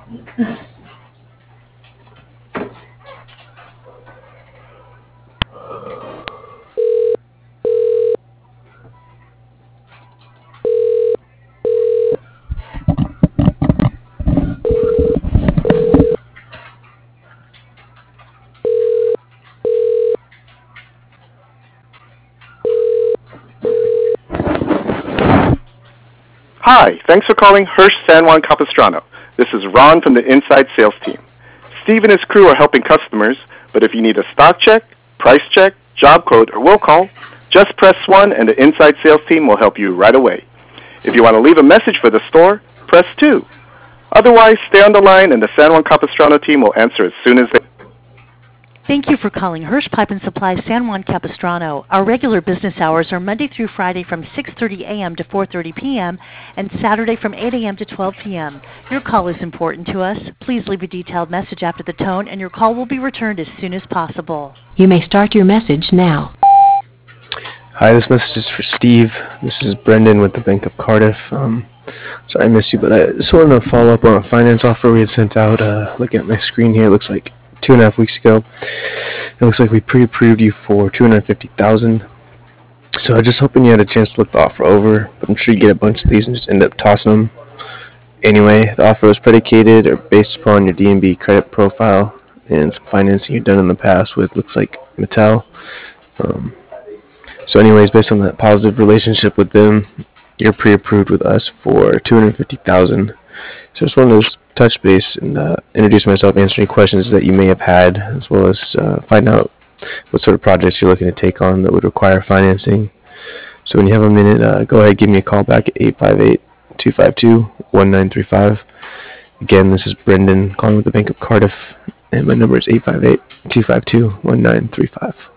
Hi, thanks for calling Hirsch San Juan Capistrano. This is Ron from the Inside Sales Team. Steve and his crew are helping customers, but if you need a stock check, price check, job code, or will call, just press 1 and the Inside Sales Team will help you right away. If you want to leave a message for the store, press 2. Otherwise, stay on the line and the San Juan Capistrano team will answer as soon as they... Thank you for calling Hirsch Pipe and Supply San Juan Capistrano. Our regular business hours are Monday through Friday from 6:30 a.m. to 4:30 p.m. and Saturday from 8 a.m. to 12 p.m. Your call is important to us. Please leave a detailed message after the tone, and your call will be returned as soon as possible. You may start your message now. Hi, this message is for Steve. This is Brendan with the Bank of Cardiff. Sorry I missed you, but I just wanted to follow up on a finance offer we had sent out. Looking at my screen here, it looks like 2.5 weeks ago. It looks like we pre-approved you for $250,000. So I'm just hoping you had a chance to look the offer over, but I'm sure you get a bunch of these and just end up tossing them. Anyway, the offer was predicated or based upon your DNB credit profile and some financing you've done in the past with, looks like, Mattel. So anyways, based on that positive relationship with them, you're pre-approved with us for $250,000. So I just wanted to touch base and introduce myself, answer any questions that you may have had, as well as find out what sort of projects you're looking to take on that would require financing. So when you have a minute, go ahead, give me a call back at 858-252-1935. Again, this is Brendan calling with the Bank of Cardiff, and my number is 858-252-1935.